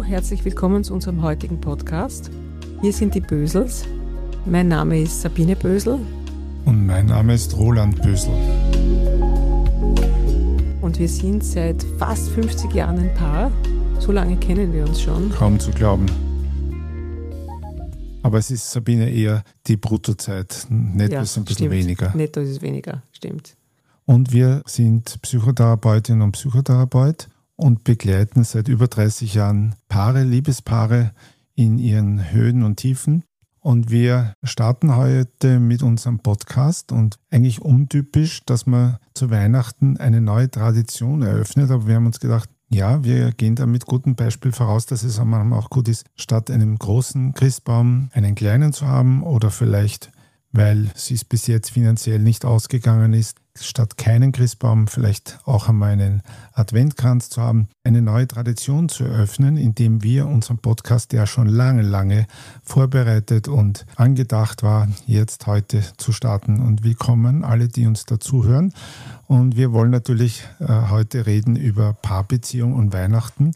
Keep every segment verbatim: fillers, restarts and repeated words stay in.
herzlich willkommen zu unserem heutigen Podcast. Hier sind die Bösels. Mein Name ist Sabine Bösel. Und mein Name ist Roland Bösel. Und wir sind seit fast fünfzig Jahren ein Paar. So lange kennen wir uns schon. Kaum zu glauben. Aber es ist, Sabine, eher die Bruttozeit. Netto ja, ist ein bisschen stimmt. weniger. Netto ist es weniger, stimmt. Und wir sind Psychotherapeutinnen und Psychotherapeut und begleiten seit über dreißig Jahren Paare, Liebespaare in ihren Höhen und Tiefen. Und wir starten heute mit unserem Podcast und eigentlich untypisch, dass man zu Weihnachten eine neue Tradition eröffnet. Aber wir haben uns gedacht, ja, wir gehen da mit gutem Beispiel voraus, dass es manchmal auch gut ist, statt einem großen Christbaum einen kleinen zu haben oder vielleicht, weil es bis jetzt finanziell nicht ausgegangen ist, statt keinen Christbaum vielleicht auch einmal einen Adventkranz zu haben, eine neue Tradition zu eröffnen, indem wir unseren Podcast, der schon lange, lange vorbereitet und angedacht war, jetzt heute zu starten. Und willkommen alle, die uns dazuhören. Und wir wollen natürlich äh, heute reden über Paarbeziehung und Weihnachten,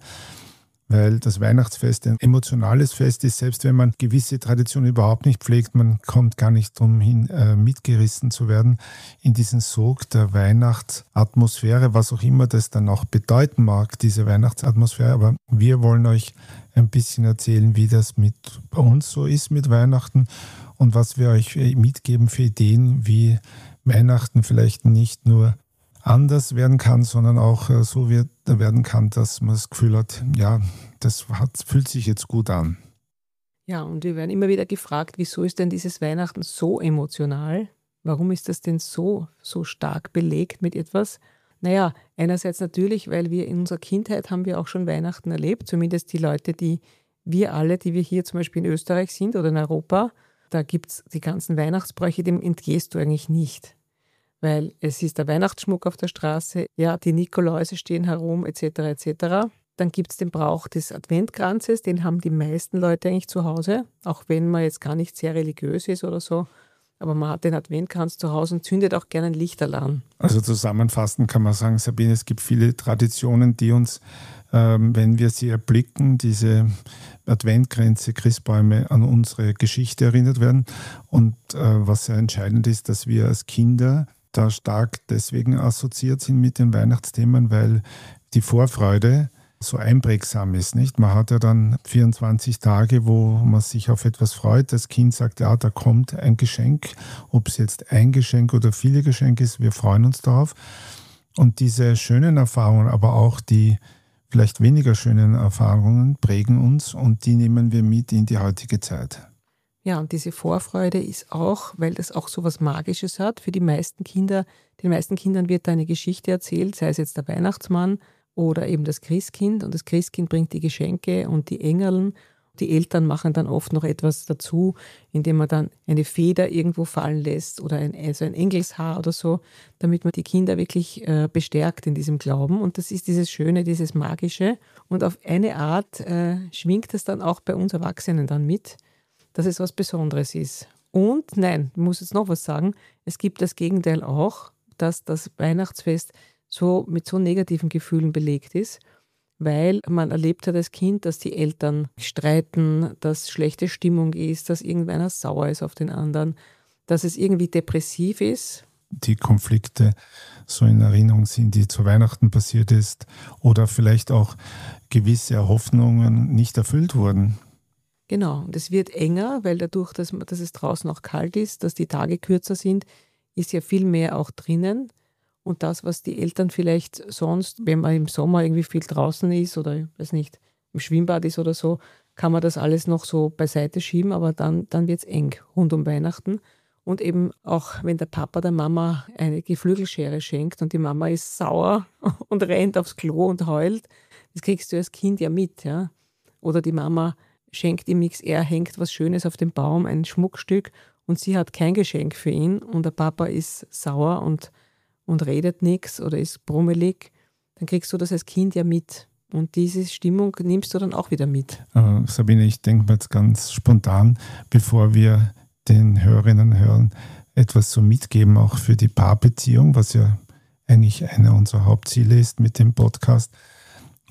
weil das Weihnachtsfest ein emotionales Fest ist. Selbst wenn man gewisse Traditionen überhaupt nicht pflegt, man kommt gar nicht drum hin, äh, mitgerissen zu werden in diesen Sog der Weihnachtsatmosphäre, was auch immer das dann auch bedeuten mag, diese Weihnachtsatmosphäre. Aber wir wollen euch ein bisschen erzählen, wie das mit bei uns so ist mit Weihnachten und was wir euch mitgeben für Ideen, wie Weihnachten vielleicht nicht nur anders werden kann, sondern auch so wird, werden kann, dass man das Gefühl hat, ja, das hat, fühlt sich jetzt gut an. Ja, und wir werden immer wieder gefragt, wieso ist denn dieses Weihnachten so emotional? Warum ist das denn so, so stark belegt mit etwas? Naja, einerseits natürlich, weil wir in unserer Kindheit haben wir auch schon Weihnachten erlebt, zumindest die Leute, die wir alle, die wir hier zum Beispiel in Österreich sind oder in Europa, da gibt es die ganzen Weihnachtsbräuche, dem entgehst du eigentlich nicht. Weil es ist der Weihnachtsschmuck auf der Straße, ja, die Nikoläuse stehen herum, et cetera et cetera. Dann gibt es den Brauch des Adventkranzes, den haben die meisten Leute eigentlich zu Hause, auch wenn man jetzt gar nicht sehr religiös ist oder so. Aber man hat den Adventkranz zu Hause und zündet auch gerne ein Lichterl an. Also zusammenfassend kann man sagen, Sabine, es gibt viele Traditionen, die uns, ähm, wenn wir sie erblicken, diese Adventkränze, Christbäume, an unsere Geschichte erinnert werden. Und äh, was sehr entscheidend ist, dass wir als Kinder da stark deswegen assoziiert sind mit den Weihnachtsthemen, weil die Vorfreude so einprägsam ist, nicht? Man hat ja dann vierundzwanzig Tage, wo man sich auf etwas freut. Das Kind sagt, ja, da kommt ein Geschenk, ob es jetzt ein Geschenk oder viele Geschenke ist, wir freuen uns darauf. Und diese schönen Erfahrungen, aber auch die vielleicht weniger schönen Erfahrungen prägen uns und die nehmen wir mit in die heutige Zeit. Ja, und diese Vorfreude ist auch, weil das auch so was Magisches hat, für die meisten Kinder, den meisten Kindern wird da eine Geschichte erzählt, sei es jetzt der Weihnachtsmann oder eben das Christkind. Und das Christkind bringt die Geschenke und die Engeln. Die Eltern machen dann oft noch etwas dazu, indem man dann eine Feder irgendwo fallen lässt oder ein, also ein Engelshaar oder so, damit man die Kinder wirklich äh, bestärkt in diesem Glauben. Und das ist dieses Schöne, dieses Magische. Und auf eine Art äh, schwingt es dann auch bei uns Erwachsenen dann mit, dass es was Besonderes ist. Und nein, ich muss jetzt noch was sagen, es gibt das Gegenteil auch, dass das Weihnachtsfest so mit so negativen Gefühlen belegt ist, weil man erlebt hat als Kind, dass die Eltern streiten, dass schlechte Stimmung ist, dass irgendeiner sauer ist auf den anderen, dass es irgendwie depressiv ist. Die Konflikte so in Erinnerung sind, die zu Weihnachten passiert ist oder vielleicht auch gewisse Hoffnungen nicht erfüllt wurden. Genau, und es wird enger, weil dadurch, dass, dass es draußen auch kalt ist, dass die Tage kürzer sind, ist ja viel mehr auch drinnen. Und das, was die Eltern vielleicht sonst, wenn man im Sommer irgendwie viel draußen ist oder, ich weiß nicht, im Schwimmbad ist oder so, kann man das alles noch so beiseite schieben, aber dann, dann wird es eng rund um Weihnachten. Und eben auch, wenn der Papa der Mama eine Geflügelschere schenkt und die Mama ist sauer und rennt aufs Klo und heult, das kriegst du als Kind ja mit, ja. Oder die Mama schenkt ihm nichts, er hängt was Schönes auf den Baum, ein Schmuckstück und sie hat kein Geschenk für ihn und der Papa ist sauer und, und redet nichts oder ist brummelig, dann kriegst du das als Kind ja mit. Und diese Stimmung nimmst du dann auch wieder mit. Äh, Sabine, ich denke mir jetzt ganz spontan, bevor wir den Hörerinnen und Hörern etwas so mitgeben, auch für die Paarbeziehung, was ja eigentlich einer unserer Hauptziele ist mit dem Podcast.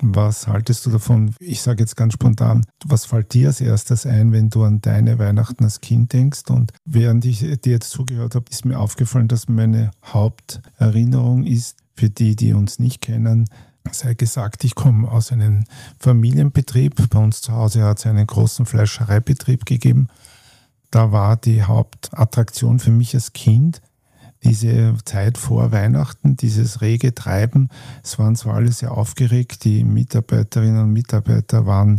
Was haltest du davon? Ich sage jetzt ganz spontan, was fällt dir als erstes ein, wenn du an deine Weihnachten als Kind denkst? Und während ich dir jetzt zugehört habe, ist mir aufgefallen, dass meine Haupterinnerung ist, für die, die uns nicht kennen, sei gesagt, ich komme aus einem Familienbetrieb. Bei uns zu Hause hat es einen großen Fleischereibetrieb gegeben. Da war die Hauptattraktion für mich als Kind diese Zeit vor Weihnachten, dieses rege Treiben. Es waren zwar alle sehr aufgeregt, die Mitarbeiterinnen und Mitarbeiter waren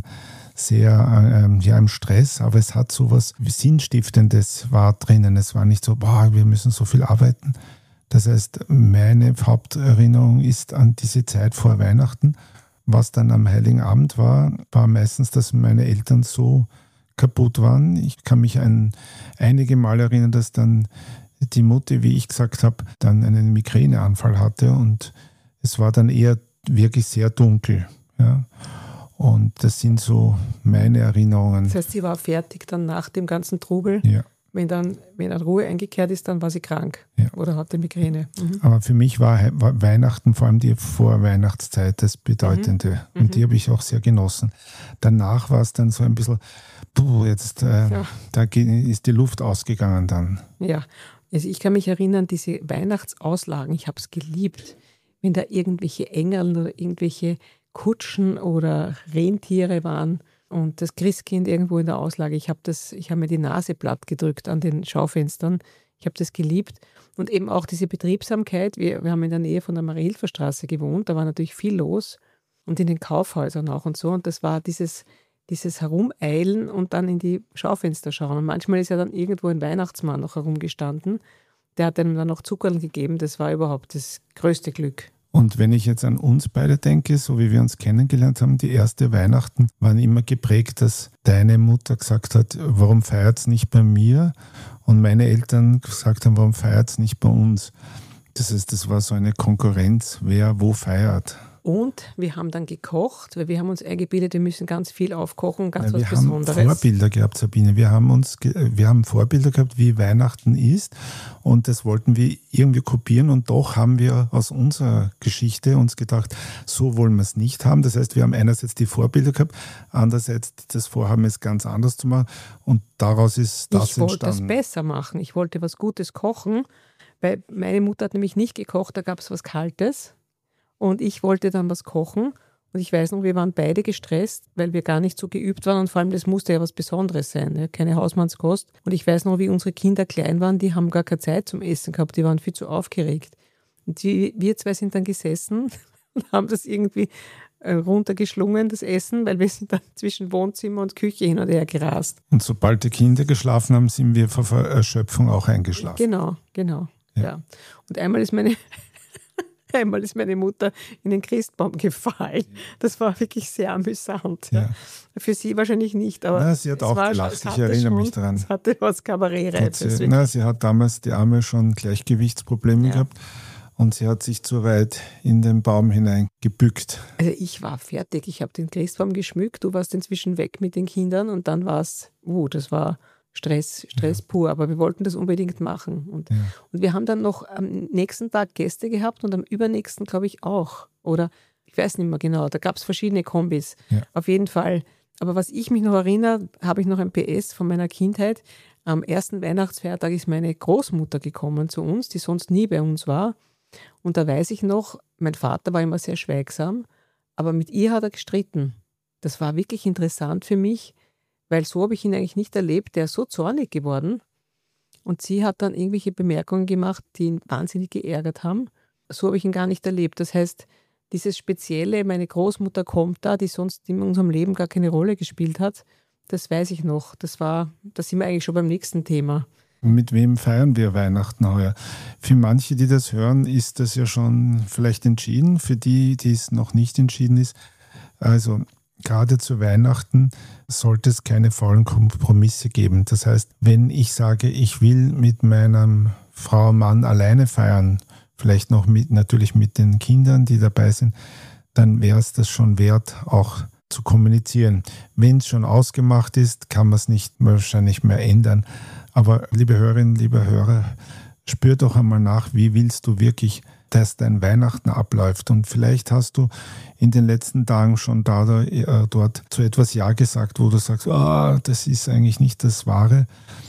sehr ähm, ja, im Stress, aber es hat so was Sinnstiftendes war drinnen. Es war nicht so, boah, wir müssen so viel arbeiten. Das heißt, meine Haupterinnerung ist an diese Zeit vor Weihnachten. Was dann am Heiligen Abend war, war meistens, dass meine Eltern so kaputt waren. Ich kann mich an einige Mal erinnern, dass dann die Mutti, wie ich gesagt habe, dann einen Migräneanfall hatte und es war dann eher wirklich sehr dunkel. Ja. Und das sind so meine Erinnerungen. Das heißt, sie war fertig dann nach dem ganzen Trubel? Ja. Wenn dann, wenn dann Ruhe eingekehrt ist, dann war sie krank ja. oder hatte Migräne. Mhm. Aber für mich war, war Weihnachten, vor allem die Vorweihnachtszeit, das Bedeutende. Mhm. Und die habe ich auch sehr genossen. Danach war es dann so ein bisschen, puh, jetzt äh, ja. da ist die Luft ausgegangen dann. Ja, also ich kann mich erinnern, diese Weihnachtsauslagen, ich habe es geliebt, wenn da irgendwelche Engel oder irgendwelche Kutschen oder Rentiere waren. Und das Christkind irgendwo in der Auslage, ich habe das, ich habe mir die Nase platt gedrückt an den Schaufenstern. Ich habe das geliebt. Und eben auch diese Betriebsamkeit. Wir, wir haben in der Nähe von der Marie-Hilfer-Straße gewohnt, da war natürlich viel los. Und in den Kaufhäusern auch und so. Und das war dieses, dieses Herumeilen und dann in die Schaufenster schauen. Und manchmal ist ja dann irgendwo ein Weihnachtsmann noch herumgestanden. Der hat einem dann noch Zuckerl gegeben. Das war überhaupt das größte Glück. Und wenn ich jetzt an uns beide denke, so wie wir uns kennengelernt haben, die erste Weihnachten waren immer geprägt, dass deine Mutter gesagt hat, warum feiert es nicht bei mir? Und meine Eltern gesagt haben, warum feiert es nicht bei uns? Das heißt, das war so eine Konkurrenz, wer wo feiert. Und wir haben dann gekocht, weil wir haben uns eingebildet, wir müssen ganz viel aufkochen, ganz ja, was wir Besonderes. Wir haben Vorbilder gehabt, Sabine. Wir haben, uns, wir haben Vorbilder gehabt, wie Weihnachten ist. Und das wollten wir irgendwie kopieren. Und doch haben wir aus unserer Geschichte uns gedacht, so wollen wir es nicht haben. Das heißt, wir haben einerseits die Vorbilder gehabt, andererseits das Vorhaben, es ganz anders zu machen. Und daraus ist das ich entstanden. Ich wollte es besser machen. Ich wollte was Gutes kochen, weil meine Mutter hat nämlich nicht gekocht, da gab es was Kaltes. Und ich wollte dann was kochen und ich weiß noch, wir waren beide gestresst, weil wir gar nicht so geübt waren und vor allem das musste ja was Besonderes sein, ja? Keine Hausmannskost. Und ich weiß noch, wie unsere Kinder klein waren, die haben gar keine Zeit zum Essen gehabt, die waren viel zu aufgeregt. Und die, wir zwei sind dann gesessen und haben das irgendwie runtergeschlungen, das Essen, weil wir sind dann zwischen Wohnzimmer und Küche hin und her gerast. Und sobald die Kinder geschlafen haben, sind wir vor Erschöpfung auch eingeschlafen. Genau, genau. Ja. Ja. Und einmal ist meine... Einmal ist meine Mutter in den Christbaum gefallen. Das war wirklich sehr amüsant. Ja. Ja. Für sie wahrscheinlich nicht, aber na, sie hat auch gelacht, ich erinnere schon, mich daran. Es hatte was Kabarettreifes. Sie, na, sie hat damals die Arme schon Gleichgewichtsprobleme ja. gehabt und sie hat sich zu weit in den Baum hinein gebückt. Also ich war fertig, ich habe den Christbaum geschmückt, du warst inzwischen weg mit den Kindern und dann war es, uh, das war... Stress, Stress ja. pur, aber wir wollten das unbedingt machen. Und, ja. und wir haben dann noch am nächsten Tag Gäste gehabt und am übernächsten, glaube ich, auch. Oder ich weiß nicht mehr genau, da gab es verschiedene Kombis. Ja. Auf jeden Fall. Aber was ich mich noch erinnere, habe ich noch ein P S von meiner Kindheit. Am ersten Weihnachtsfeiertag ist meine Großmutter gekommen zu uns, die sonst nie bei uns war. Und da weiß ich noch, mein Vater war immer sehr schweigsam, aber mit ihr hat er gestritten. Das war wirklich interessant für mich, weil so habe ich ihn eigentlich nicht erlebt. Der ist so zornig geworden und sie hat dann irgendwelche Bemerkungen gemacht, die ihn wahnsinnig geärgert haben. So habe ich ihn gar nicht erlebt. Das heißt, dieses Spezielle, meine Großmutter kommt da, die sonst in unserem Leben gar keine Rolle gespielt hat, das weiß ich noch. Das war, da sind wir eigentlich schon beim nächsten Thema. Mit wem feiern wir Weihnachten heuer? Für manche, die das hören, ist das ja schon vielleicht entschieden. Für die, die es noch nicht entschieden ist, also gerade zu Weihnachten sollte es keine faulen Kompromisse geben. Das heißt, wenn ich sage, ich will mit meinem Frau, Mann alleine feiern, vielleicht noch mit, natürlich mit den Kindern, die dabei sind, dann wäre es das schon wert, auch zu kommunizieren. Wenn es schon ausgemacht ist, kann man es nicht wahrscheinlich mehr ändern. Aber liebe Hörerinnen, liebe Hörer, spür doch einmal nach, wie willst du wirklich dass dein Weihnachten abläuft. Und vielleicht hast du in den letzten Tagen schon da oder äh, dort zu etwas Ja gesagt, wo du sagst, ah, das ist eigentlich nicht das Wahre.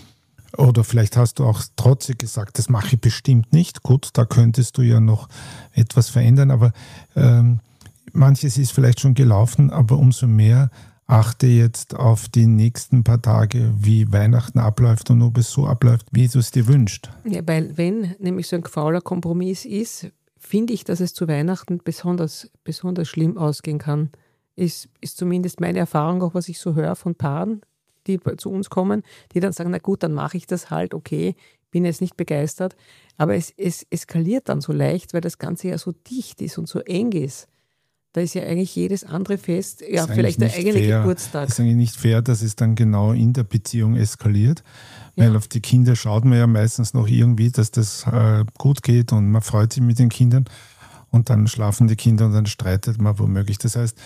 Oder vielleicht hast du auch trotzig gesagt, das mache ich bestimmt nicht. Gut, da könntest du ja noch etwas verändern, aber ähm, manches ist vielleicht schon gelaufen, aber umso mehr achte jetzt auf die nächsten paar Tage, wie Weihnachten abläuft und ob es so abläuft, wie du es dir wünschst. Ja, weil wenn nämlich so ein fauler Kompromiss ist, finde ich, dass es zu Weihnachten besonders, besonders schlimm ausgehen kann. Ist, ist zumindest meine Erfahrung, auch was ich so höre von Paaren, die zu uns kommen, die dann sagen, na gut, dann mache ich das halt, okay, bin jetzt nicht begeistert. Aber es, es eskaliert dann so leicht, weil das Ganze ja so dicht ist und so eng ist. Da ist ja eigentlich jedes andere Fest, ja, ist vielleicht der eigene fair. Geburtstag. Es ist eigentlich nicht fair, dass es dann genau in der Beziehung eskaliert, weil Ja. auf die Kinder schaut man ja meistens noch irgendwie, dass das äh, gut geht und man freut sich mit den Kindern und dann schlafen die Kinder und dann streitet man womöglich. Das heißt,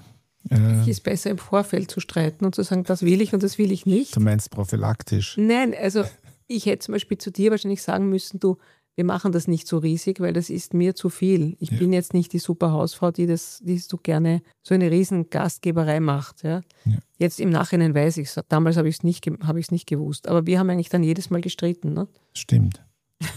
äh, Es ist besser im Vorfeld zu streiten und zu sagen, das will ich und das will ich nicht. du meinst prophylaktisch. Nein, also ich hätte zum Beispiel zu dir wahrscheinlich sagen müssen, du, wir machen das nicht so riesig, weil das ist mir zu viel. Ich Ja. bin jetzt nicht die super Hausfrau, die das, die so gerne so eine riesen Gastgeberei macht. Ja. Ja. Jetzt im Nachhinein weiß ich es. Damals habe ich es nicht, ge- habe ich es nicht gewusst. Aber wir haben eigentlich dann jedes Mal gestritten. Ne? Stimmt.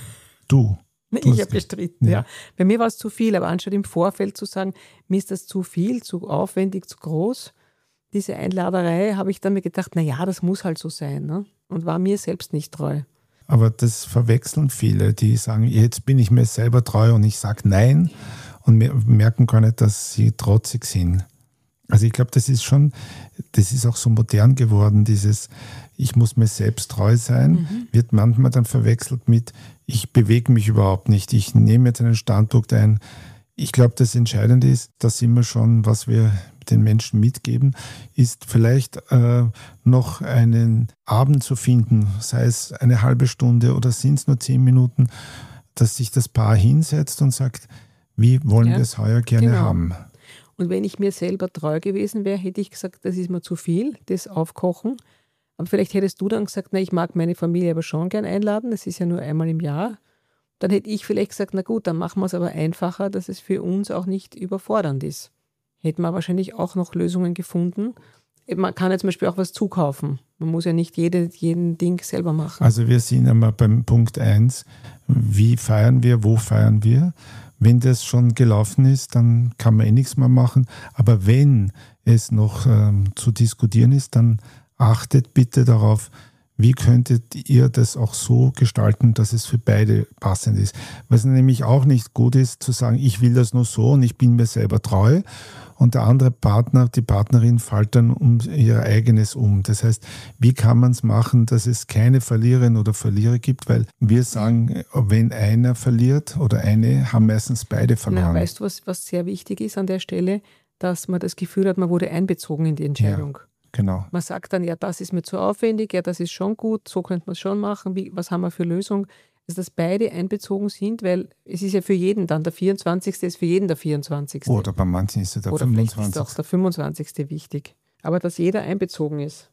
Du. Du Ich hast habe gestritten, ja. ja. Bei mir war es zu viel, aber anstatt im Vorfeld zu sagen, mir ist das zu viel, zu aufwendig, zu groß, diese Einladerei, habe ich dann mir gedacht, naja, das muss halt so sein. Ne? Und war mir selbst nicht treu. Aber das verwechseln viele, die sagen, jetzt bin ich mir selber treu und ich sage Nein und mer- merken gar nicht, dass sie trotzig sind. Also ich glaube, das ist schon, das ist auch so modern geworden, dieses ich muss mir selbst treu sein, Mhm. wird manchmal dann verwechselt mit ich bewege mich überhaupt nicht, ich nehme jetzt einen Standpunkt ein. Ich glaube, das Entscheidende ist, da sind wir schon, was wir den Menschen mitgeben, ist vielleicht äh, noch einen Abend zu finden, sei es eine halbe Stunde oder sind es nur zehn Minuten, dass sich das Paar hinsetzt und sagt, wie wollen Ja, wir es heuer gerne genau. haben. Und wenn ich mir selber treu gewesen wäre, hätte ich gesagt, das ist mir zu viel, das Aufkochen. Aber vielleicht hättest du dann gesagt, na, ich mag meine Familie aber schon gern einladen, das ist ja nur einmal im Jahr. Dann hätte ich vielleicht gesagt, na gut, dann machen wir es aber einfacher, dass es für uns auch nicht überfordernd ist. Hätten wir wahrscheinlich auch noch Lösungen gefunden. Man kann ja zum Beispiel auch was zukaufen. Man muss ja nicht jede, jeden Ding selber machen. Also wir sind einmal beim Punkt eins, wie feiern wir, wo feiern wir. Wenn das schon gelaufen ist, dann kann man eh nichts mehr machen. Aber wenn es noch ähm, zu diskutieren ist, dann achtet bitte darauf, wie könntet ihr das auch so gestalten, dass es für beide passend ist. Was nämlich auch nicht gut ist, zu sagen, ich will das nur so und ich bin mir selber treu und der andere Partner, die Partnerin fällt dann um ihr eigenes um. Das heißt, wie kann man es machen, dass es keine Verliererin oder Verlierer gibt, weil wir sagen, wenn einer verliert oder eine, haben meistens beide verloren. Na, weißt du, was, was sehr wichtig ist an der Stelle? Dass man das Gefühl hat, man wurde einbezogen in die Entscheidung. Ja, genau. Man sagt dann, ja, das ist mir zu aufwendig, ja, das ist schon gut, so könnte man es schon machen, wie, was haben wir für Lösung? Also, dass beide einbezogen sind, weil es ist ja für jeden dann, der vierundzwanzigste ist für jeden der vierundzwanzigste Oder bei manchen ist es der Oder vielleicht ist fünfundzwanzigste auch der fünfundzwanzigste wichtig. Aber dass jeder einbezogen ist.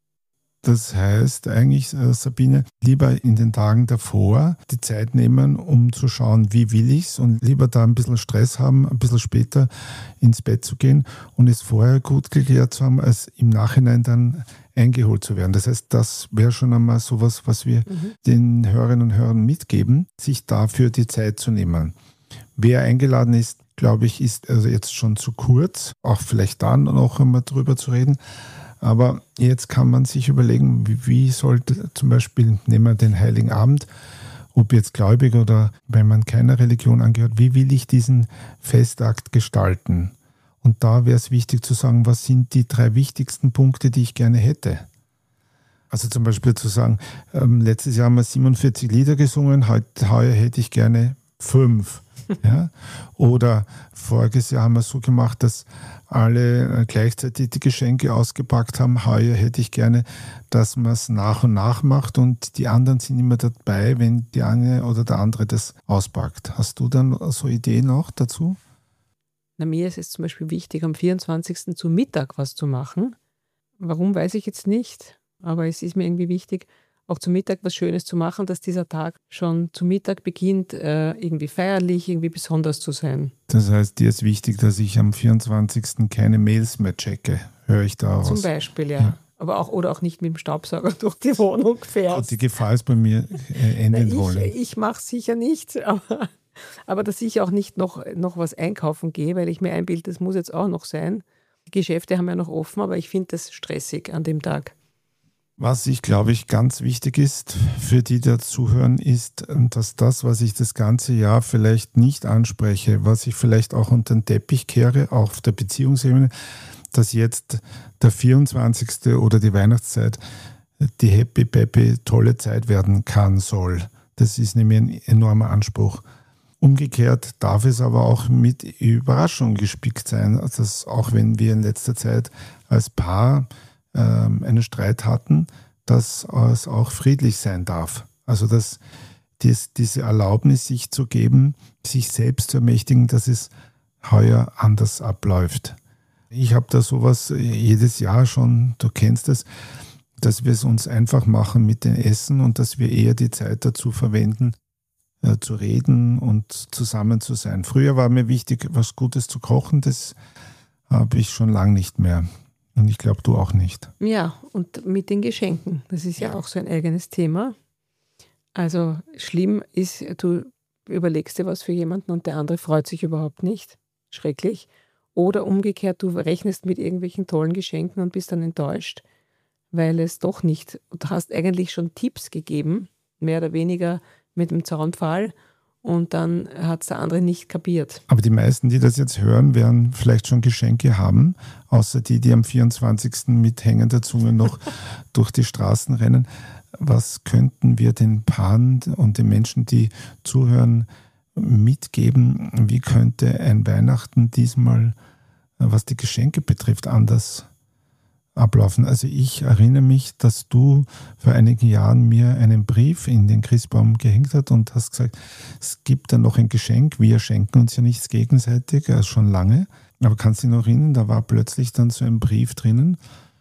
Das heißt eigentlich, äh, Sabine, lieber in den Tagen davor die Zeit nehmen, um zu schauen, wie will ich es und lieber da ein bisschen Stress haben, ein bisschen später ins Bett zu gehen und es vorher gut geklärt zu haben, als im Nachhinein dann eingeholt zu werden. Das heißt, das wäre schon einmal sowas, was wir Mhm. den Hörerinnen und Hörern mitgeben, sich dafür die Zeit zu nehmen. Wer eingeladen ist, glaube ich, ist also jetzt schon zu kurz, auch vielleicht dann noch einmal drüber zu reden. Aber jetzt kann man sich überlegen, wie, wie sollte zum Beispiel, nehmen wir den Heiligen Abend, ob jetzt gläubig oder wenn man keiner Religion angehört, wie will ich diesen Festakt gestalten? Und da wäre es wichtig zu sagen, was sind die drei wichtigsten Punkte, die ich gerne hätte? Also zum Beispiel zu sagen, ähm, letztes Jahr haben wir siebenundvierzig Lieder gesungen, heute, heuer hätte ich gerne fünf. Ja? Oder voriges Jahr haben wir es so gemacht, dass alle gleichzeitig die Geschenke ausgepackt haben. Heuer hätte ich gerne, dass man es nach und nach macht und die anderen sind immer dabei, wenn die eine oder der andere das auspackt. Hast du dann so Ideen noch dazu? Na, mir ist es zum Beispiel wichtig, am vierundzwanzigsten zu Mittag was zu machen. Warum, weiß ich jetzt nicht, aber es ist mir irgendwie wichtig. auch zum Mittag was Schönes zu machen, dass dieser Tag schon zu Mittag beginnt, äh, irgendwie feierlich, irgendwie besonders zu sein. Das heißt, dir ist wichtig, dass ich am vierundzwanzigsten keine Mails mehr checke, höre ich da aus. Zum Beispiel, ja. ja. Aber auch, oder auch nicht mit dem Staubsauger durch die Wohnung fährst. Und die Gefahr ist bei mir äh, enden wollen. Ich, ich mache sicher nicht, aber, aber dass ich auch nicht noch, noch was einkaufen gehe, weil ich mir einbilde, das muss jetzt auch noch sein. Die Geschäfte haben ja noch offen, aber ich finde das stressig an dem Tag. Was ich, glaube ich, ganz wichtig ist für die, die zuhören, ist, dass das, was ich das ganze Jahr vielleicht nicht anspreche, was ich vielleicht auch unter den Teppich kehre, auch auf der Beziehungsebene, dass jetzt der vierundzwanzigste oder die Weihnachtszeit die happy, peppy, tolle Zeit werden kann, soll. Das ist nämlich ein enormer Anspruch. Umgekehrt darf es aber auch mit Überraschungen gespickt sein, dass auch wenn wir in letzter Zeit als Paar ähm, einen Streit hatten, dass es auch friedlich sein darf. Also dass dies, diese Erlaubnis sich zu geben, sich selbst zu ermächtigen, dass es heuer anders abläuft. Ich habe da sowas jedes Jahr schon, du kennst es, dass wir es uns einfach machen mit dem Essen und dass wir eher die Zeit dazu verwenden, äh, zu reden und zusammen zu sein. Früher war mir wichtig, was Gutes zu kochen, das habe ich schon lange nicht mehr. Und ich glaube, du auch nicht. Ja, und mit den Geschenken. Das ist ja auch so ein eigenes Thema. Also schlimm ist, du überlegst dir was für jemanden und der andere freut sich überhaupt nicht. Schrecklich. Oder umgekehrt, du rechnest mit irgendwelchen tollen Geschenken und bist dann enttäuscht, weil es doch nicht, du hast eigentlich schon Tipps gegeben, mehr oder weniger mit dem Zaunpfahl, und dann hat es der andere nicht kapiert. Aber die meisten, die das jetzt hören, werden vielleicht schon Geschenke haben, außer die, die am vierundzwanzigsten mit hängender Zunge noch durch die Straßen rennen. Was könnten wir den Paaren und den Menschen, die zuhören, mitgeben? Wie könnte ein Weihnachten diesmal, was die Geschenke betrifft, anders ablaufen? Also ich erinnere mich, dass du vor einigen Jahren mir einen Brief in den Christbaum gehängt hast und hast gesagt, es gibt dann noch ein Geschenk, wir schenken uns ja nichts gegenseitig, also schon lange, aber kannst du dich noch erinnern, da war plötzlich dann so ein Brief drinnen,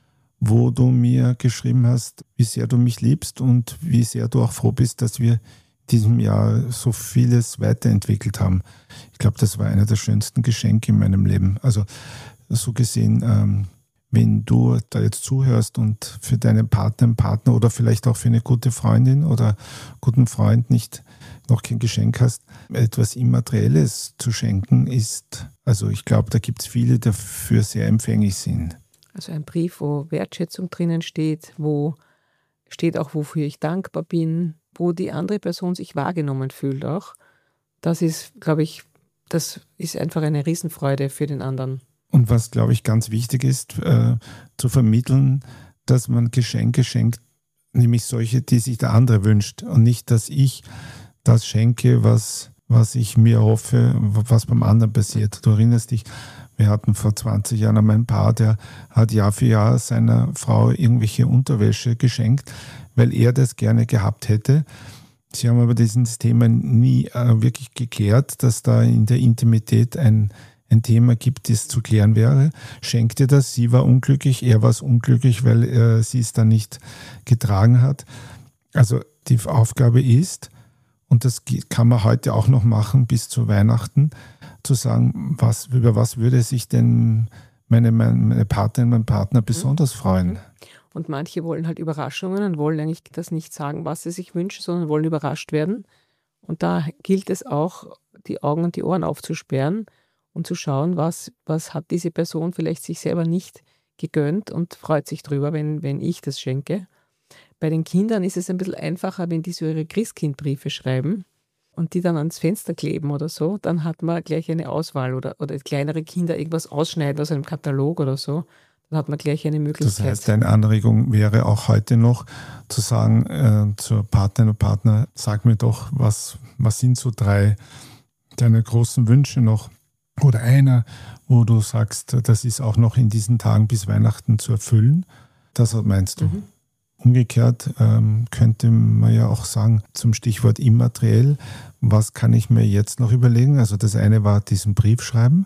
wo du mir geschrieben hast, wie sehr du mich liebst und wie sehr du auch froh bist, dass wir in diesem Jahr so vieles weiterentwickelt haben. Ich glaube, das war einer der schönsten Geschenke in meinem Leben. Also so gesehen, ähm, wenn du da jetzt zuhörst und für deinen Partner, Partner oder vielleicht auch für eine gute Freundin oder guten Freund nicht noch kein Geschenk hast, etwas Immaterielles zu schenken ist, also ich glaube, da gibt es viele, die dafür sehr empfänglich sind. Also ein Brief, wo Wertschätzung drinnen steht, wo steht auch, wofür ich dankbar bin, wo die andere Person sich wahrgenommen fühlt auch. Das ist, glaube ich, das ist einfach eine Riesenfreude für den anderen. Und was, glaube ich, ganz wichtig ist, äh, zu vermitteln, dass man Geschenke schenkt, nämlich solche, die sich der andere wünscht und nicht, dass ich das schenke, was, was ich mir hoffe, was beim anderen passiert. Du erinnerst dich, wir hatten vor zwanzig Jahren einmal ein Paar, der hat Jahr für Jahr seiner Frau irgendwelche Unterwäsche geschenkt, weil er das gerne gehabt hätte. Sie haben aber dieses Thema nie äh, wirklich geklärt, dass da in der Intimität ein ein Thema gibt, das zu klären wäre. Schenkte das, sie war unglücklich, er war unglücklich, weil äh, sie es dann nicht getragen hat. Also die Aufgabe ist, und das kann man heute auch noch machen bis zu Weihnachten, zu sagen, was, über was würde sich denn meine, meine Partnerin, mein Partner besonders freuen. Und manche wollen halt Überraschungen und wollen eigentlich das nicht sagen, was sie sich wünschen, sondern wollen überrascht werden. Und da gilt es auch, die Augen und die Ohren aufzusperren und zu schauen, was, was hat diese Person vielleicht sich selber nicht gegönnt und freut sich drüber, wenn, wenn ich das schenke. Bei den Kindern ist es ein bisschen einfacher, wenn die so ihre Christkindbriefe schreiben und die dann ans Fenster kleben oder so, dann hat man gleich eine Auswahl oder, oder kleinere Kinder irgendwas ausschneiden aus einem Katalog oder so, dann hat man gleich eine Möglichkeit. Das heißt, deine Anregung wäre auch heute noch zu sagen äh, zur Partnerin und Partner, sag mir doch, was, was sind so drei deiner großen Wünsche noch? Oder einer, wo du sagst, das ist auch noch in diesen Tagen bis Weihnachten zu erfüllen. Das meinst du? Mhm. Umgekehrt ähm, könnte man ja auch sagen, zum Stichwort immateriell, was kann ich mir jetzt noch überlegen? Also das eine war diesen Brief schreiben.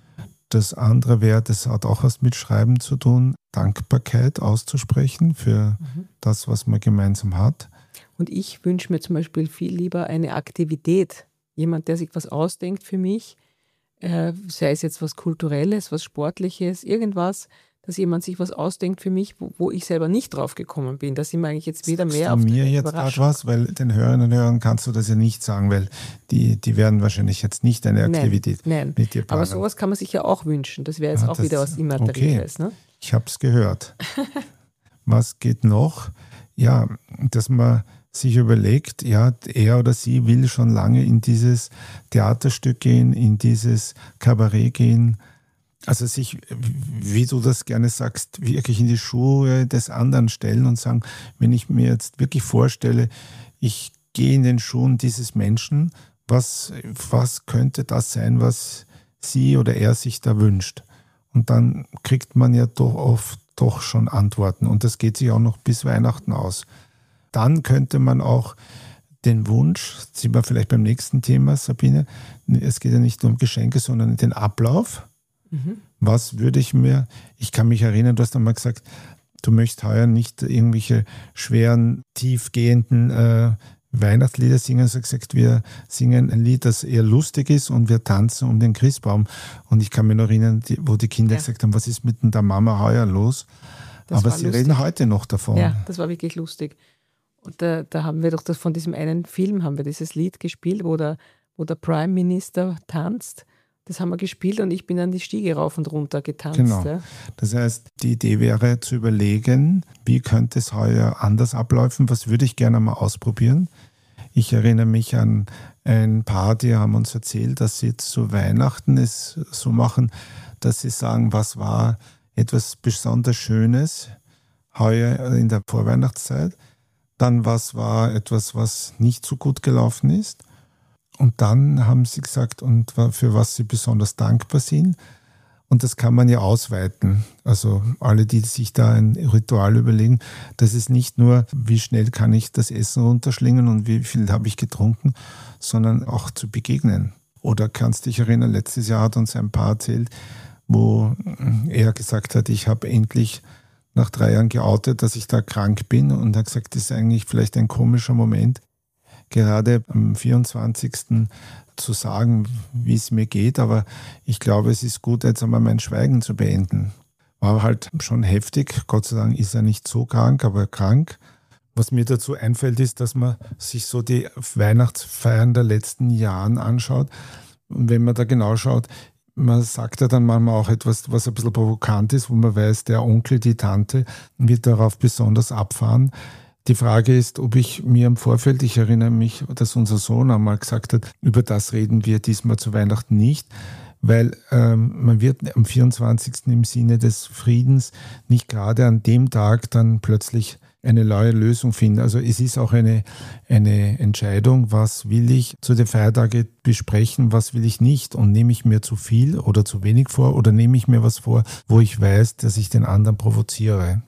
Das andere wäre, das hat auch was mit Schreiben zu tun, Dankbarkeit auszusprechen für mhm. das, was man gemeinsam hat. Und ich wünsche mir zum Beispiel viel lieber eine Aktivität. Jemand, der sich was ausdenkt für mich, äh, sei es jetzt was Kulturelles, was Sportliches, irgendwas, dass jemand sich was ausdenkt für mich, wo, wo ich selber nicht drauf gekommen bin. Da sind wir eigentlich jetzt wieder Sagst mehr du auf mir der jetzt gerade Überraschung. was, weil den Hörerinnen und Hörern kannst du das ja nicht sagen, weil die, die werden wahrscheinlich jetzt nicht eine Aktivität Nein, nein. mit dir planen. Aber sowas kann man sich ja auch wünschen. Das wäre jetzt Ah, auch das- wieder was Immaterielles. Ne? Ich habe es gehört. Was geht noch? Ja, dass man sich überlegt, ja, er oder sie will schon lange in dieses Theaterstück gehen, in dieses Kabarett gehen. Also sich, wie du das gerne sagst, wirklich in die Schuhe des anderen stellen und sagen, wenn ich mir jetzt wirklich vorstelle, ich gehe in den Schuhen dieses Menschen, was, was könnte das sein, was sie oder er sich da wünscht? Und dann kriegt man ja doch oft doch schon Antworten. Und das geht sich auch noch bis Weihnachten aus. Dann könnte man auch den Wunsch, sind wir vielleicht beim nächsten Thema, Sabine, es geht ja nicht nur um Geschenke, sondern den Ablauf. Mhm. Was würde ich mir, ich kann mich erinnern, du hast einmal gesagt, du möchtest heuer nicht irgendwelche schweren, tiefgehenden äh, Weihnachtslieder singen. Du hast gesagt, wir singen ein Lied, das eher lustig ist und wir tanzen um den Christbaum. Und ich kann mich noch erinnern, die, wo die Kinder Ja. gesagt haben, was ist mit der Mama heuer los? Das Aber war sie lustig. reden heute noch davon. Ja, das war wirklich lustig. Und da, da haben wir doch das, von diesem einen Film haben wir dieses Lied gespielt, wo der, wo der Prime Minister tanzt. Das haben wir gespielt und ich bin dann die Stiege rauf und runter getanzt. Genau. Ja. Das heißt, die Idee wäre zu überlegen, wie könnte es heuer anders ablaufen, was würde ich gerne mal ausprobieren. Ich erinnere mich an ein Paar, die haben uns erzählt, dass sie zu Weihnachten es so machen, dass sie sagen, was war etwas besonders Schönes heuer in der Vorweihnachtszeit, dann was war etwas, was nicht so gut gelaufen ist. Und dann haben sie gesagt, und für was sie besonders dankbar sind. Und das kann man ja ausweiten. Also alle, die sich da ein Ritual überlegen, das ist nicht nur, wie schnell kann ich das Essen runterschlingen und wie viel habe ich getrunken, sondern auch zu begegnen. Oder kannst dich erinnern, letztes Jahr hat uns ein Paar erzählt, wo er gesagt hat, ich habe endlich nach drei Jahren geoutet, dass ich da krank bin. Und er hat gesagt, das ist eigentlich vielleicht ein komischer Moment, gerade am vierundzwanzigsten zu sagen, wie es mir geht, aber ich glaube, es ist gut, jetzt einmal mein Schweigen zu beenden. War halt schon heftig, Gott sei Dank ist er nicht so krank, aber krank. Was mir dazu einfällt, ist, dass man sich so die Weihnachtsfeiern der letzten Jahre anschaut. Und wenn man da genau schaut, man sagt ja dann manchmal auch etwas, was ein bisschen provokant ist, wo man weiß, der Onkel, die Tante wird darauf besonders abfahren. Die Frage ist, ob ich mir im Vorfeld, ich erinnere mich, dass unser Sohn einmal gesagt hat, über das reden wir diesmal zu Weihnachten nicht, weil ähm, man wird am vierundzwanzigsten im Sinne des Friedens nicht gerade an dem Tag dann plötzlich eine neue Lösung finden. Also es ist auch eine, eine Entscheidung, was will ich zu den Feiertagen besprechen, was will ich nicht und nehme ich mir zu viel oder zu wenig vor oder nehme ich mir was vor, wo ich weiß, dass ich den anderen provoziere.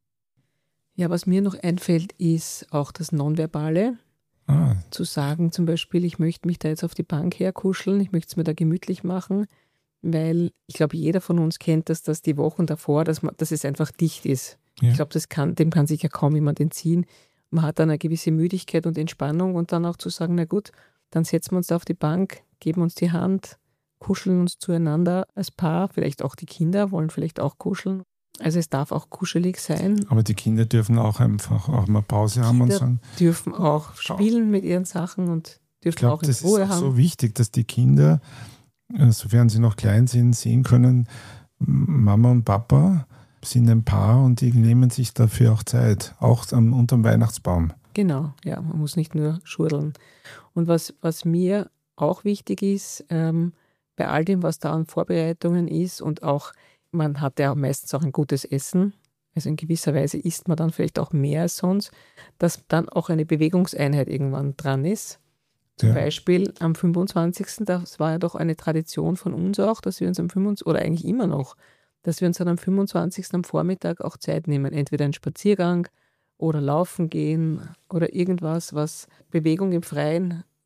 Ja, was mir noch einfällt, ist auch das Nonverbale. Ah. Zu sagen zum Beispiel, ich möchte mich da jetzt auf die Bank herkuscheln, ich möchte es mir da gemütlich machen, weil ich glaube, jeder von uns kennt das, dass die Wochen davor, dass, man, dass es einfach dicht ist. Ja. Ich glaube, das kann, dem kann sich ja kaum jemand entziehen. Man hat dann eine gewisse Müdigkeit und Entspannung und dann auch zu sagen, na gut, dann setzen wir uns da auf die Bank, geben uns die Hand, kuscheln uns zueinander als Paar, vielleicht auch die Kinder wollen vielleicht auch kuscheln. Also es darf auch kuschelig sein. Aber die Kinder dürfen auch einfach auch mal Pause haben und Kinder sagen. dürfen auch spielen mit ihren Sachen und dürfen Ich glaube, auch in das Ruhe ist auch haben. so wichtig, dass die Kinder, äh, sofern sie noch klein sind, sehen können, Mama und Papa sind ein Paar und die nehmen sich dafür auch Zeit, auch am, unterm Weihnachtsbaum. Genau, ja, man muss nicht nur schurdeln. Und was, was mir auch wichtig ist, ähm, bei all dem, was da an Vorbereitungen ist und auch, man hat ja meistens auch ein gutes Essen, also in gewisser Weise isst man dann vielleicht auch mehr als sonst, dass dann auch eine Bewegungseinheit irgendwann dran ist. Zum Ja. Beispiel am fünfundzwanzigsten, das war ja doch eine Tradition von uns auch, dass wir uns am fünfundzwanzigsten oder eigentlich immer noch, dass wir uns dann am fünfundzwanzigsten am Vormittag auch Zeit nehmen, entweder einen Spaziergang oder laufen gehen oder irgendwas, was Bewegung im Freien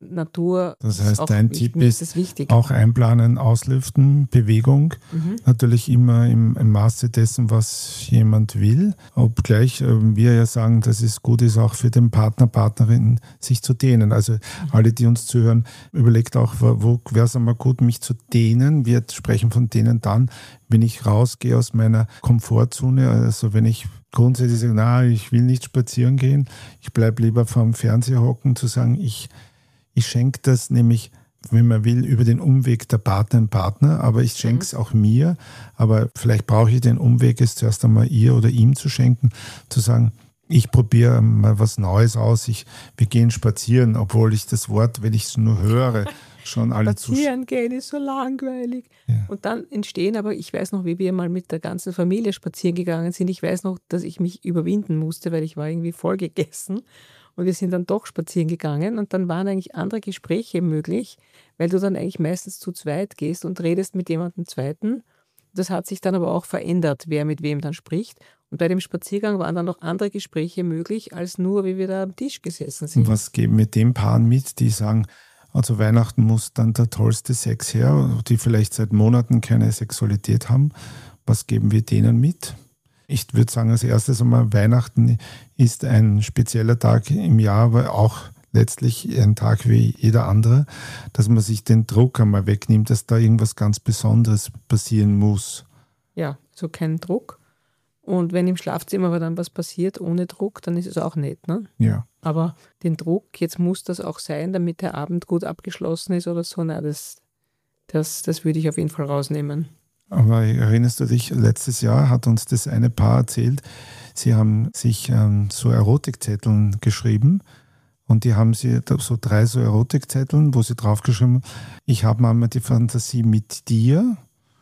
Natur. Das heißt, auch, dein ich, Tipp mir ist, ist wichtig. auch einplanen, auslüften, Bewegung. Mhm. Natürlich immer im, im Maße dessen, was jemand will. Obgleich äh, wir ja sagen, dass es gut ist, auch für den Partner, Partnerin sich zu dehnen. Also mhm. alle, die uns zuhören, überlegt auch, wo wäre es einmal gut, mich zu dehnen. Wir sprechen von dehnen dann, wenn ich rausgehe aus meiner Komfortzone. Also wenn ich grundsätzlich sage, na, ich will nicht spazieren gehen, ich bleibe lieber vorm Fernseher hocken, zu sagen, ich Ich schenke das nämlich, wenn man will, über den Umweg der Partner und Partner, aber ich schenke es mhm. auch mir. Aber vielleicht brauche ich den Umweg, es zuerst einmal ihr oder ihm zu schenken, zu sagen, ich probiere mal was Neues aus. Ich, wir gehen spazieren, obwohl ich das Wort, wenn ich es nur höre, schon alle zu... Spazieren gehen ist so langweilig. Ja. Und dann entstehen aber, ich weiß noch, wie wir mal mit der ganzen Familie spazieren gegangen sind. Ich weiß noch, dass ich mich überwinden musste, weil ich war irgendwie voll gegessen. Und wir sind dann doch spazieren gegangen und dann waren eigentlich andere Gespräche möglich, weil du dann eigentlich meistens zu zweit gehst und redest mit jemandem Zweiten. Das hat sich dann aber auch verändert, wer mit wem dann spricht. Und bei dem Spaziergang waren dann noch andere Gespräche möglich, als nur, wie wir da am Tisch gesessen sind. Und was geben wir den Paaren mit, die sagen, also Weihnachten muss dann der tollste Sex her, die vielleicht seit Monaten keine Sexualität haben. Was geben wir denen mit? Ich würde sagen, als erstes einmal, Weihnachten ist ein spezieller Tag im Jahr, aber auch letztlich ein Tag wie jeder andere, dass man sich den Druck einmal wegnimmt, dass da irgendwas ganz Besonderes passieren muss. Ja, also kein Druck. Und wenn im Schlafzimmer aber dann was passiert ohne Druck, dann ist es auch nett, ne? Ja. Aber den Druck, jetzt muss das auch sein, damit der Abend gut abgeschlossen ist oder so, na, das, das, das würde ich auf jeden Fall rausnehmen. Aber erinnerst du dich, letztes Jahr hat uns das eine Paar erzählt, sie haben sich ähm, so Erotikzetteln geschrieben und die haben sie so drei so Erotikzetteln, wo sie draufgeschrieben haben, ich habe manchmal die Fantasie mit dir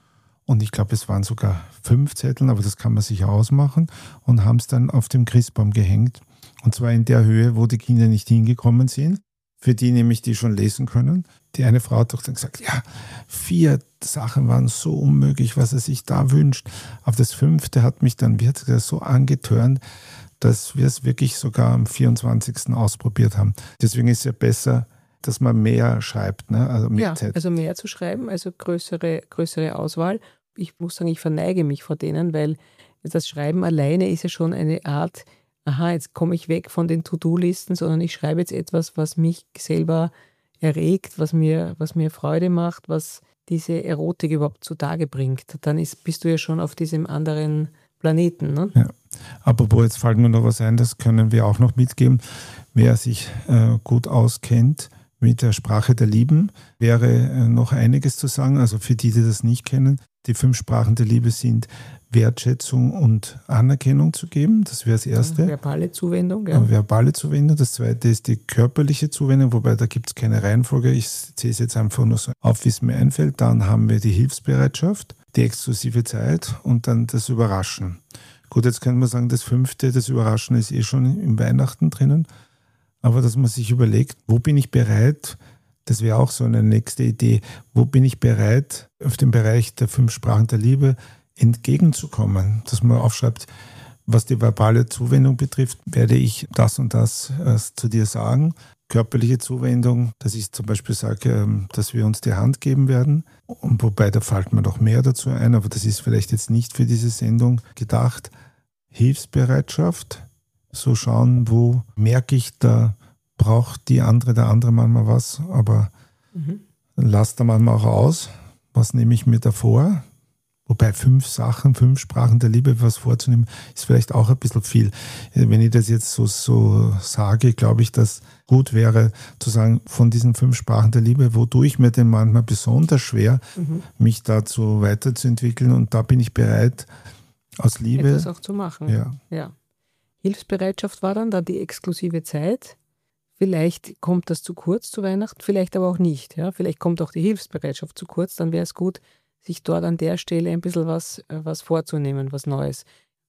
und ich glaube, es waren sogar fünf Zetteln, aber das kann man sich ausmachen und haben es dann auf dem Christbaum gehängt und zwar in der Höhe, wo die Kinder nicht hingekommen sind. Für die nämlich, die schon lesen können. Die eine Frau hat doch dann gesagt, ja, vier Sachen waren so unmöglich, was er sich da wünscht. Aber das fünfte hat mich dann wirklich so angetörnt, dass wir es wirklich sogar am vierundzwanzigsten ausprobiert haben. Deswegen ist es ja besser, dass man mehr schreibt. Ne? Also ja, also mehr zu schreiben, also größere, größere Auswahl. Ich muss sagen, ich verneige mich vor denen, weil das Schreiben alleine ist ja schon eine Art, aha, jetzt komme ich weg von den To-Do-Listen, sondern ich schreibe jetzt etwas, was mich selber erregt, was mir, was mir Freude macht, was diese Erotik überhaupt zutage bringt. Dann ist, bist du ja schon auf diesem anderen Planeten. Ne? Ja. Apropos, jetzt fällt mir noch was ein, das können wir auch noch mitgeben. Wer sich äh, gut auskennt mit der Sprache der Lieben, wäre äh, noch einiges zu sagen. Also für die, die das nicht kennen, die fünf Sprachen der Liebe sind Wertschätzung und Anerkennung zu geben. Das wäre das Erste. Verbale Zuwendung. Ja. Verbale Zuwendung. Das Zweite ist die körperliche Zuwendung, wobei da gibt es keine Reihenfolge. Ich zähle es jetzt einfach nur so auf, wie es mir einfällt. Dann haben wir die Hilfsbereitschaft, die exklusive Zeit und dann das Überraschen. Gut, jetzt könnte man sagen, das Fünfte, das Überraschen ist eh schon im Weihnachten drinnen. Aber dass man sich überlegt, wo bin ich bereit, das wäre auch so eine nächste Idee, wo bin ich bereit, auf dem Bereich der fünf Sprachen der Liebe entgegenzukommen, dass man aufschreibt, was die verbale Zuwendung betrifft, werde ich das und das äh, zu dir sagen. Körperliche Zuwendung, dass ich zum Beispiel sage, ähm, dass wir uns die Hand geben werden. Und wobei, da fällt mir noch mehr dazu ein, aber das ist vielleicht jetzt nicht für diese Sendung gedacht. Hilfsbereitschaft, so schauen, wo merke ich, da braucht die andere, der andere manchmal was, aber mhm. lasst da manchmal auch aus. Was nehme ich mir davor? Wobei fünf Sachen, fünf Sprachen der Liebe, was vorzunehmen, ist vielleicht auch ein bisschen viel. Wenn ich das jetzt so, so sage, glaube ich, dass gut wäre zu sagen, von diesen fünf Sprachen der Liebe, wo tue ich mir denn manchmal besonders schwer, mhm. mich dazu weiterzuentwickeln und da bin ich bereit, aus Liebe etwas auch zu machen. Ja. Ja. Hilfsbereitschaft war dann da die exklusive Zeit. Vielleicht kommt das zu kurz zu Weihnachten, vielleicht aber auch nicht. Ja? Vielleicht kommt auch die Hilfsbereitschaft zu kurz, dann wäre es gut, sich dort an der Stelle ein bisschen was, was vorzunehmen, was Neues.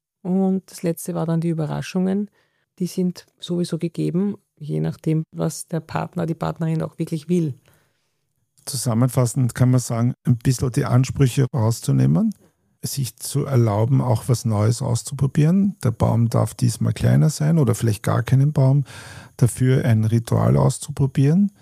Und das Letzte war dann die Überraschungen. Die sind sowieso gegeben, je nachdem, was der Partner, die Partnerin auch wirklich will. Zusammenfassend kann man sagen, ein bisschen die Ansprüche rauszunehmen, sich zu erlauben, auch was Neues auszuprobieren. Der Baum darf diesmal kleiner sein oder vielleicht gar keinen Baum. Dafür ein Ritual auszuprobieren.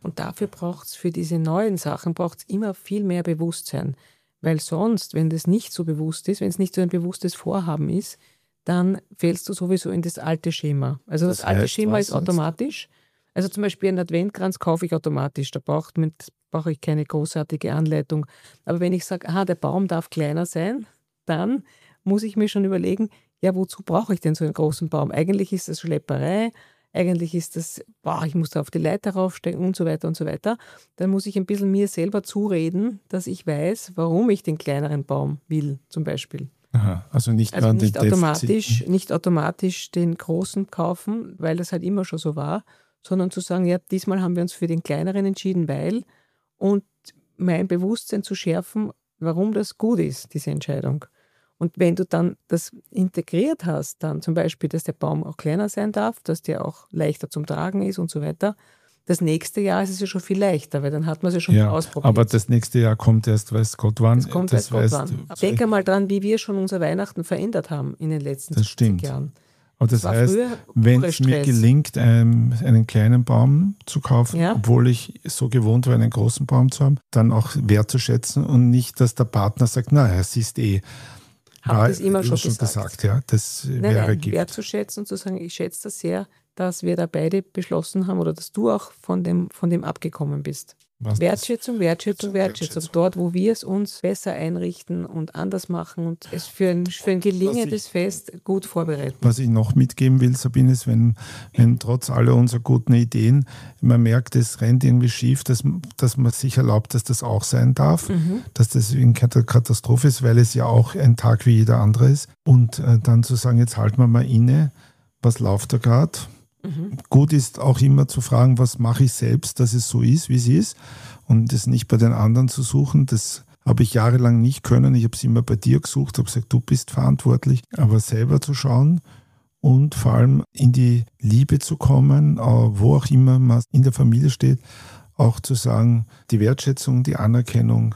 Und dafür braucht es für diese neuen Sachen braucht es immer viel mehr Bewusstsein. Weil sonst, wenn das nicht so bewusst ist, wenn es nicht so ein bewusstes Vorhaben ist, dann fällst du sowieso in das alte Schema. Also das, das alte Schema ist automatisch. Also zum Beispiel einen Adventkranz kaufe ich automatisch. Da braucht man, brauche ich keine großartige Anleitung. Aber wenn ich sage, aha, der Baum darf kleiner sein, dann muss ich mir schon überlegen, ja, wozu brauche ich denn so einen großen Baum? Eigentlich ist das Schlepperei, eigentlich ist das, boah, ich muss da auf die Leiter raufsteigen und so weiter und so weiter. Dann muss ich ein bisschen mir selber zureden, dass ich weiß, warum ich den kleineren Baum will, zum Beispiel. Aha, also nicht, also nicht, automatisch, nicht automatisch den großen kaufen, weil das halt immer schon so war, sondern zu sagen, ja, diesmal haben wir uns für den kleineren entschieden, weil, und mein Bewusstsein zu schärfen, warum das gut ist, diese Entscheidung. Und wenn du dann das integriert hast, dann zum Beispiel, dass der Baum auch kleiner sein darf, dass der auch leichter zum Tragen ist und so weiter, das nächste Jahr ist es ja schon viel leichter, weil dann hat man es ja schon ja, ausprobiert. Aber das nächste Jahr kommt erst, weiß Gott wann. Das kommt das weiß Gott wann. Denk einmal dran, wie wir schon unser Weihnachten verändert haben in den letzten das stimmt. Jahren. Aber das, das heißt, wenn es mir gelingt, einen, einen kleinen Baum zu kaufen, ja. obwohl ich so gewohnt war, einen großen Baum zu haben, dann auch wertzuschätzen und nicht, dass der Partner sagt, naja, siehst eh. Habe das immer schon, schon gesagt. gesagt. Ja, das nein, wäre nein, Gift. Wertzuschätzen und zu sagen, ich schätze das sehr, dass wir da beide beschlossen haben oder dass du auch von dem, von dem abgekommen bist. Was Wertschätzung, Wertschätzung, Wertschätzung. Dort, wo wir es uns besser einrichten und anders machen und es für ein, für ein gelingendes ich, Fest gut vorbereiten. Was ich noch mitgeben will, Sabine, ist, wenn, wenn trotz aller unserer guten Ideen man merkt, es rennt irgendwie schief, dass, dass man sich erlaubt, dass das auch sein darf, mhm. dass das eine Katastrophe ist, weil es ja auch ein Tag wie jeder andere ist. Und äh, dann zu sagen, jetzt halten wir mal inne, was läuft da gerade? Mhm. Gut ist auch immer zu fragen, was mache ich selbst, dass es so ist, wie es ist und das nicht bei den anderen zu suchen. Das habe ich jahrelang nicht können. Ich habe es immer bei dir gesucht, habe gesagt, du bist verantwortlich, aber selber zu schauen und vor allem in die Liebe zu kommen, wo auch immer man in der Familie steht, auch zu sagen, die Wertschätzung, die Anerkennung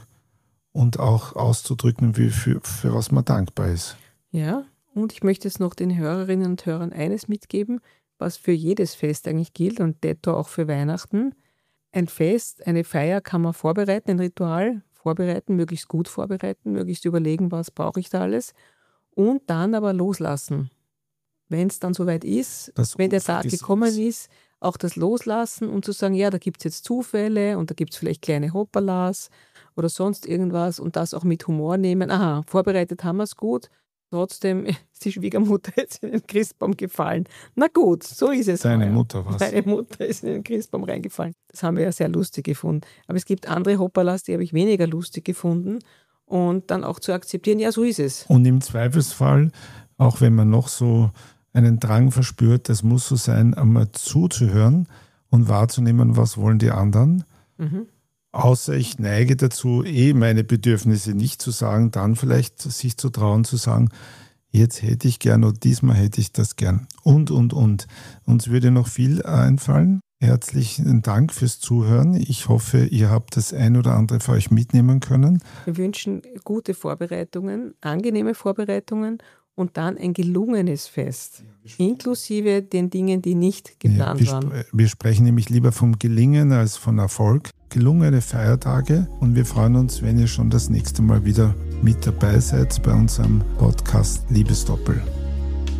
und auch auszudrücken, wie für, für was man dankbar ist. Ja, und ich möchte jetzt noch den Hörerinnen und Hörern eines mitgeben, was für jedes Fest eigentlich gilt und detto auch für Weihnachten. Ein Fest, eine Feier kann man vorbereiten, ein Ritual vorbereiten, möglichst gut vorbereiten, möglichst überlegen, was brauche ich da alles und dann aber loslassen. Wenn es dann soweit ist, das wenn der Tag gekommen ist, auch das Loslassen und zu sagen, ja, da gibt es jetzt Zufälle und da gibt es vielleicht kleine Hoppalas oder sonst irgendwas und das auch mit Humor nehmen. Aha, vorbereitet haben wir es gut. Trotzdem ist die Schwiegermutter jetzt in den Christbaum gefallen. Na gut, so ist es. Deine Mutter was? Deine Mutter ist in den Christbaum reingefallen. Das haben wir ja sehr lustig gefunden. Aber es gibt andere Hoppalas, die habe ich weniger lustig gefunden. Und dann auch zu akzeptieren, ja, so ist es. Und im Zweifelsfall, auch wenn man noch so einen Drang verspürt, das muss so sein, einmal zuzuhören und wahrzunehmen, was wollen die anderen. Mhm. Außer ich neige dazu, eh meine Bedürfnisse nicht zu sagen, dann vielleicht sich zu trauen, zu sagen, jetzt hätte ich gern oder diesmal hätte ich das gern. Und, und, und. Uns würde noch viel einfallen. Herzlichen Dank fürs Zuhören. Ich hoffe, ihr habt das ein oder andere für euch mitnehmen können. Wir wünschen gute Vorbereitungen, angenehme Vorbereitungen und dann ein gelungenes Fest, inklusive den Dingen, die nicht geplant ja, wir waren. Sp- wir sprechen nämlich lieber vom Gelingen als von Erfolg. Gelungene Feiertage und wir freuen uns, wenn ihr schon das nächste Mal wieder mit dabei seid bei unserem Podcast Liebesdoppel.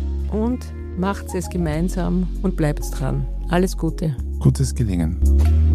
Und macht es gemeinsam und bleibt dran. Alles Gute. Gutes Gelingen.